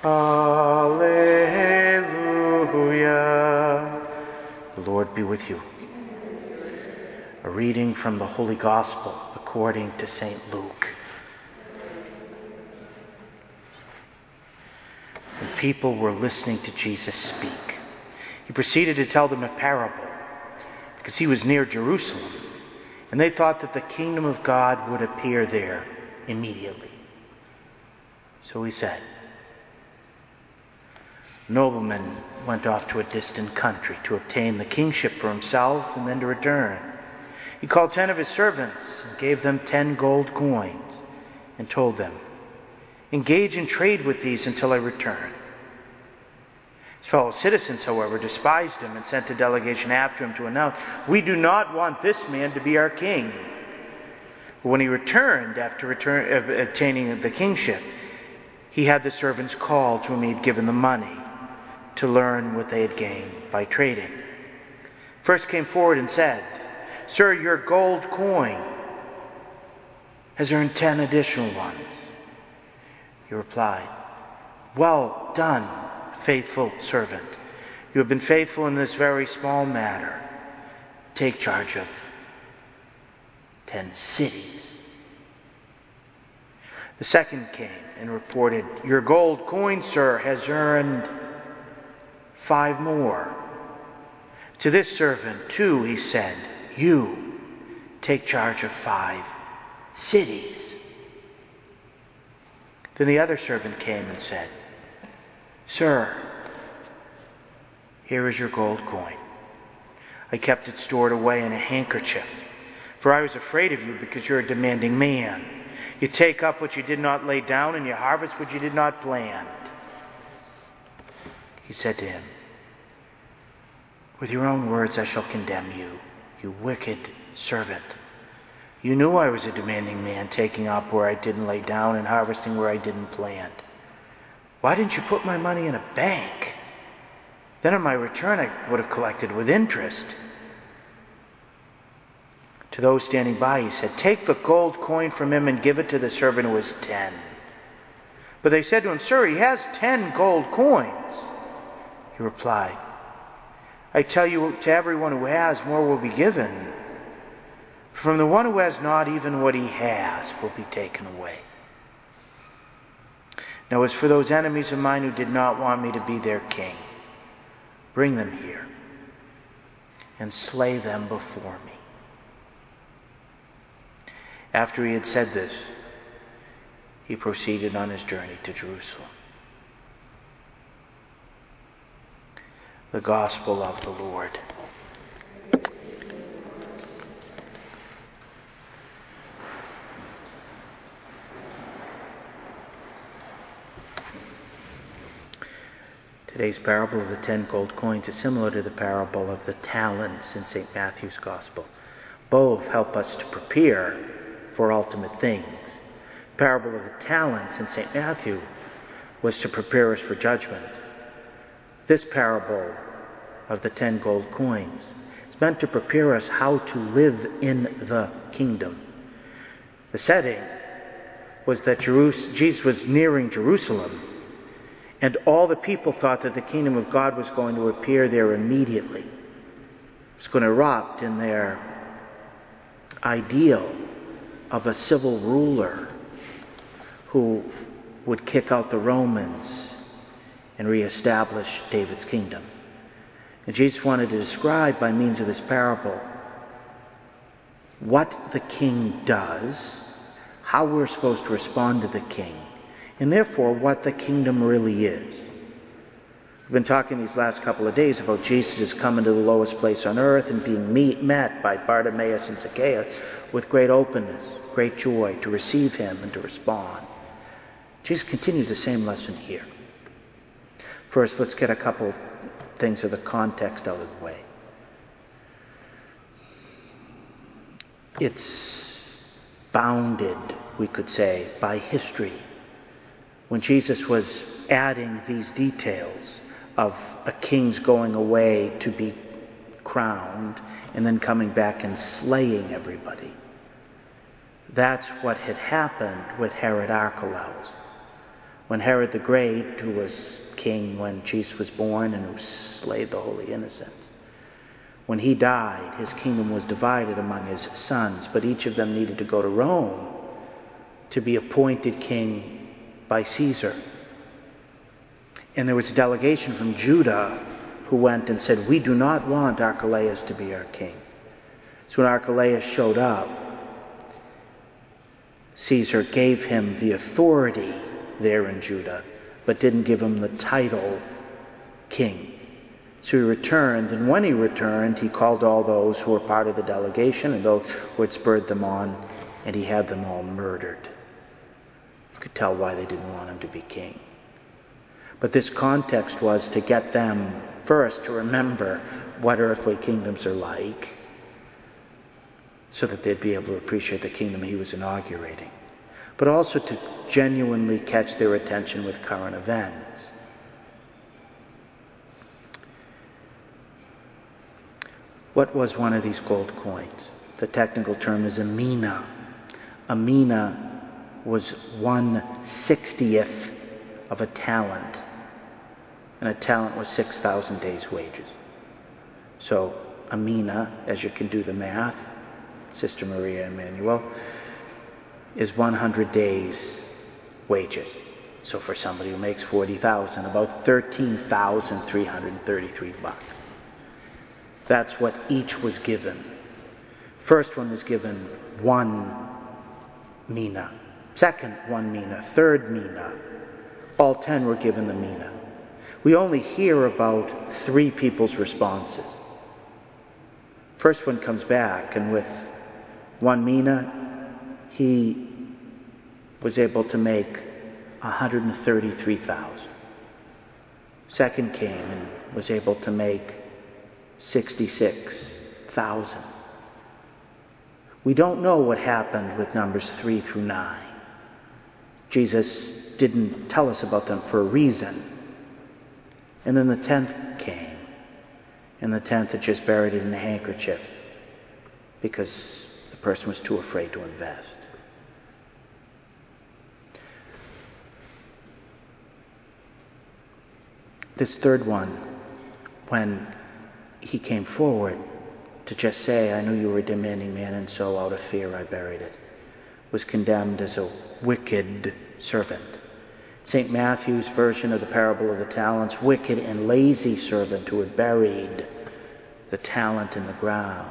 Alleluia. The Lord be with you. A reading from the Holy Gospel according to St. Luke. When people were listening to Jesus speak, he proceeded to tell them a parable, because he was near Jerusalem, and they thought that the kingdom of God would appear there immediately. So he said, a nobleman went off to a distant country to obtain the kingship for himself and then to return. He called 10 of his servants and gave them 10 gold coins and told them, "Engage in trade with these until I return." His fellow citizens, however, despised him and sent a delegation after him to announce, "We do not want this man to be our king." But when he returned after obtaining the kingship, he had the servants called to whom he had given the money to learn what they had gained by trading. First came forward and said, "Sir, your gold coin has earned 10 additional ones." He replied, "Well done, faithful servant. You have been faithful in this very small matter. Take charge of 10 cities." The second came and reported, "Your gold coin, sir, has earned 5 more. To this servant, too, he said, "You take charge of 5 cities." Then the other servant came and said, "Sir, here is your gold coin. I kept it stored away in a handkerchief, for I was afraid of you because you're a demanding man. You take up what you did not lay down, and you harvest what you did not plant." He said to him, "With your own words I shall condemn you, you wicked servant. You knew I was a demanding man, taking up where I didn't lay down and harvesting where I didn't plant. Why didn't you put my money in a bank? Then on my return I would have collected with interest." To those standing by he said, "Take the gold coin from him and give it to the servant who has 10. But they said to him, "Sir, he has 10 gold coins." He replied, "I tell you, to everyone who has, more will be given. From the one who has not, even what he has will be taken away. Now as for those enemies of mine who did not want me to be their king, bring them here and slay them before me." After he had said this, he proceeded on his journey to Jerusalem. The Gospel of the Lord. Today's parable of the 10 gold coins is similar to the parable of the talents in St. Matthew's Gospel. Both help us to prepare for ultimate things. The parable of the talents in St. Matthew was to prepare us for judgment. This parable of the 10 gold coins is meant to prepare us how to live in the kingdom. The setting was that Jesus was nearing Jerusalem, and all the people thought that the kingdom of God was going to appear there immediately. It was going to erupt in their ideal of a civil ruler who would kick out the Romans and reestablish David's kingdom. And Jesus wanted to describe by means of this parable what the king does, how we're supposed to respond to the king, and therefore what the kingdom really is. We've been talking these last couple of days about Jesus coming to the lowest place on earth and being met by Bartimaeus and Zacchaeus with great openness, great joy to receive him and to respond. Jesus continues the same lesson here. First, let's get a couple things of the context out of the way. It's bounded, we could say, by history. When Jesus was adding these details of a king's going away to be crowned and then coming back and slaying everybody. That's what had happened with Herod Archelaus. When Herod the Great, who was king when Jesus was born and who slayed the holy innocents, when he died, his kingdom was divided among his sons, but each of them needed to go to Rome to be appointed king by Caesar. And there was a delegation from Judah who went and said, "We do not want Archelaus to be our king." So when Archelaus showed up, Caesar gave him the authority there in Judah, but didn't give him the title king. So he returned, and when he returned, he called all those who were part of the delegation and those who had spurred them on, and he had them all murdered. You could tell why they didn't want him to be king. But this context was to get them first to remember what earthly kingdoms are like, so that they'd be able to appreciate the kingdom he was inaugurating, but also to genuinely catch their attention with current events. What was one of these gold coins? The technical term is a mina. A mina was 1/60th of a talent, and a talent was 6,000 days' wages. So a mina, as you can do the math, Sister Maria Emanuel, is 100 days' wages. So for somebody who makes 40,000, about $13,333. That's what each was given. First one was given 1 mina. Second, 1 mina. Third mina. All 10 were given the mina. We only hear about 3 people's responses. First one comes back, and with 1 mina, he was able to make 133,000. Second came and was able to make 66,000. We don't know what happened with numbers 3 through 9. Jesus didn't tell us about them for a reason. And then the 10th came, and the 10th had just buried it in a handkerchief because the person was too afraid to invest. This third one, when he came forward to just say, "I knew you were a demanding man, and so out of fear I buried it," was condemned as a wicked servant. St. Matthew's version of the parable of the talents, wicked and lazy servant who had buried the talent in the ground.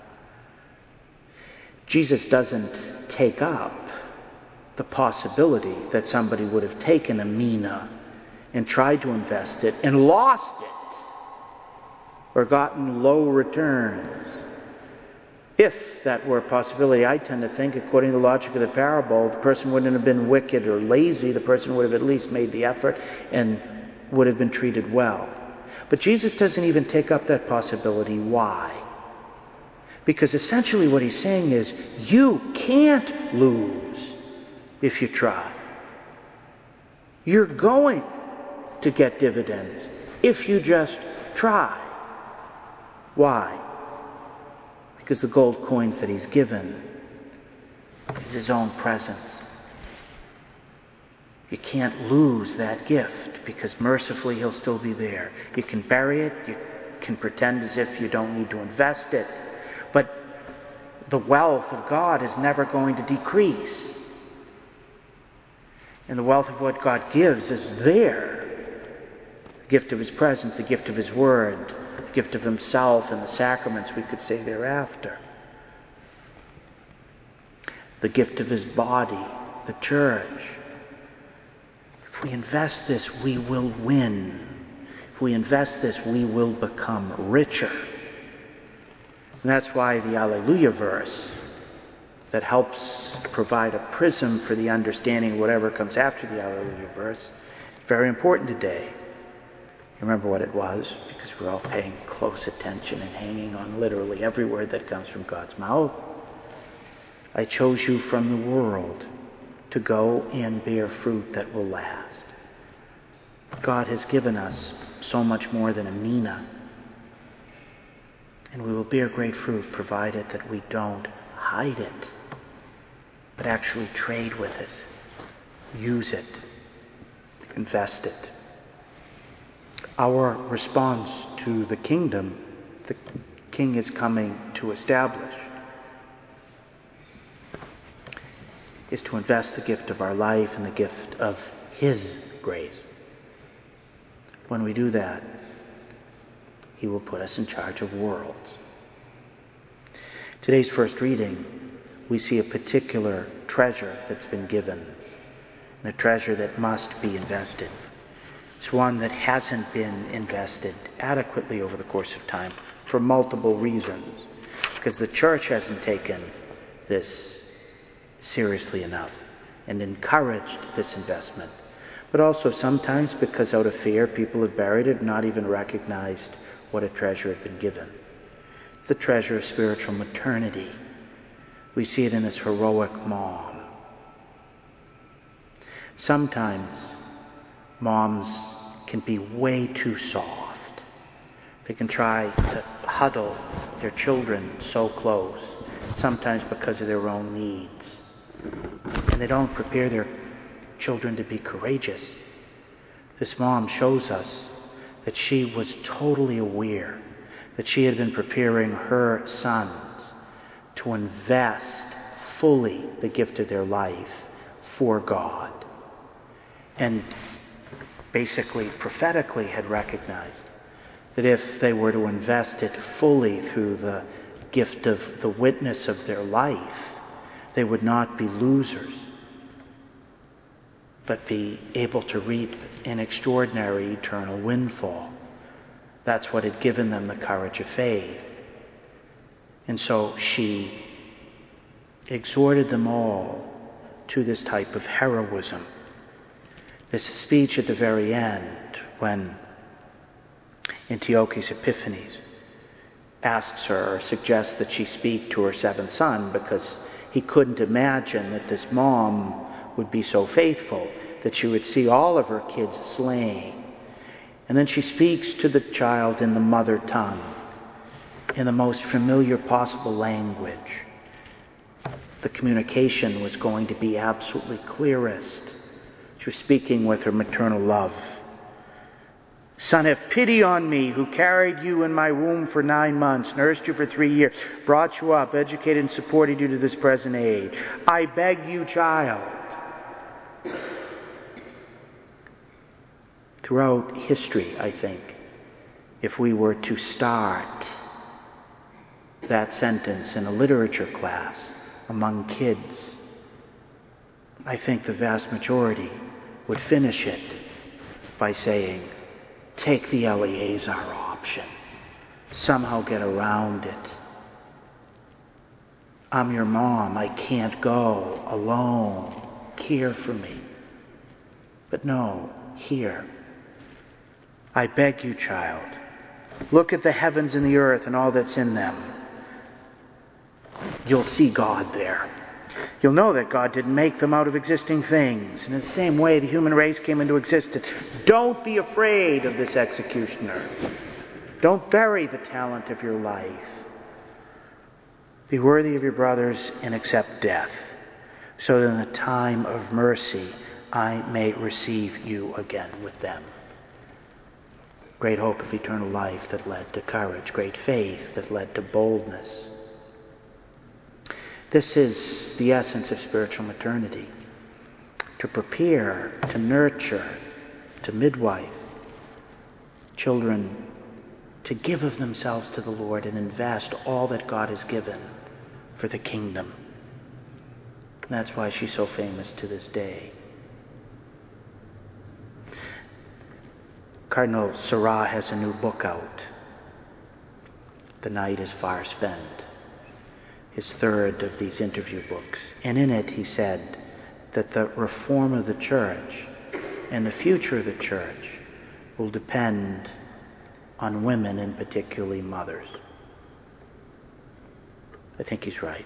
Jesus doesn't take up the possibility that somebody would have taken a mina and tried to invest it and lost it or gotten low returns. If that were a possibility, I tend to think, according to the logic of the parable, the person wouldn't have been wicked or lazy. The person would have at least made the effort and would have been treated well. But Jesus doesn't even take up that possibility. Why? Because essentially what he's saying is, you can't lose if you try. You're going to get dividends if you just try. Why? Because the gold coins that he's given is his own presence. You can't lose that gift because mercifully he'll still be there. You can bury it, you can pretend as if you don't need to invest it, but the wealth of God is never going to decrease. And the wealth of what God gives is there. The gift of his presence, the gift of his word, the gift of himself and the sacraments, we could say thereafter. The gift of his body, the church. If we invest this, we will win. If we invest this, we will become richer. And that's why the Alleluia verse that helps provide a prism for the understanding of whatever comes after the Alleluia verse is very important today. Remember what it was, because we're all paying close attention and hanging on literally every word that comes from God's mouth. I chose you from the world to go and bear fruit that will last. God has given us so much more than a mina. And we will bear great fruit provided that we don't hide it, but actually trade with it, use it, invest it. Our response to the kingdom the King is coming to establish is to invest the gift of our life in the gift of His grace. When we do that, He will put us in charge of worlds. Today's first reading, we see a particular treasure that's been given, and a treasure that must be invested. It's one that hasn't been invested adequately over the course of time for multiple reasons, because the church hasn't taken this seriously enough and encouraged this investment, but also sometimes because out of fear people have buried it and not even recognized what a treasure had been given. The treasure of spiritual maternity. We see it in this heroic mom. Sometimes moms can be way too soft. They can try to huddle their children so close, sometimes because of their own needs. And they don't prepare their children to be courageous. This mom shows us that she was totally aware that she had been preparing her sons to invest fully the gift of their life for God. And basically, prophetically had recognized that if they were to invest it fully through the gift of the witness of their life, they would not be losers, but be able to reap an extraordinary eternal windfall. That's what had given them the courage of faith. And so she exhorted them all to this type of heroism. This speech at the very end, when Antiochus Epiphanes asks her, or suggests that she speak to her seventh son, because he couldn't imagine that this mom would be so faithful that she would see all of her kids slain. And then she speaks to the child in the mother tongue, in the most familiar possible language. The communication was going to be absolutely clearest. She was speaking with her maternal love. Son, have pity on me, who carried you in my womb for 9 months, nursed you for 3 years, brought you up, educated and supported you to this present age. I beg you, child. Throughout history, I think, if we were to start that sentence in a literature class among kids, I think the vast majority would finish it by saying, take the Eleazar option. Somehow get around it. I'm your mom. I can't go alone. Care for me. But no, here. I beg you, child, look at the heavens and the earth and all that's in them. You'll see God there. You'll know that God didn't make them out of existing things. And in the same way, the human race came into existence. Don't be afraid of this executioner. Don't bury the talent of your life. Be worthy of your brothers and accept death, so that in the time of mercy I may receive you again with them. Great hope of eternal life that led to courage. Great faith that led to boldness. This is the essence of spiritual maternity. To prepare, to nurture, to midwife children to give of themselves to the Lord and invest all that God has given for the kingdom. And that's why she's so famous to this day. Cardinal Sarah has a new book out. The Night is Far Spent. His third of these interview books. And in it he said that the reform of the church and the future of the church will depend on women, and particularly mothers. I think he's right.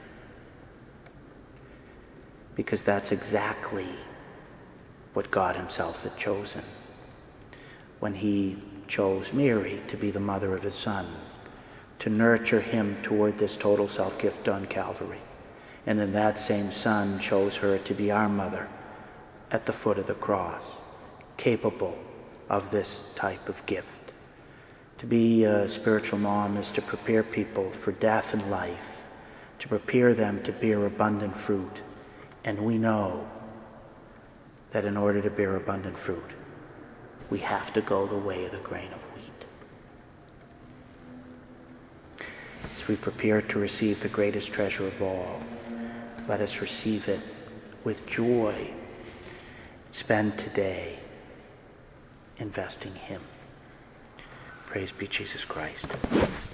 Because that's exactly what God himself had chosen when he chose Mary to be the mother of his son, to nurture him toward this total self-gift on Calvary. And then that same son chose her to be our mother at the foot of the cross, capable of this type of gift. To be a spiritual mom is to prepare people for death and life, to prepare them to bear abundant fruit. And we know that in order to bear abundant fruit, we have to go the way of the grain of wheat. As we prepare to receive the greatest treasure of all, let us receive it with joy. Spend today investing Him. Praise be Jesus Christ.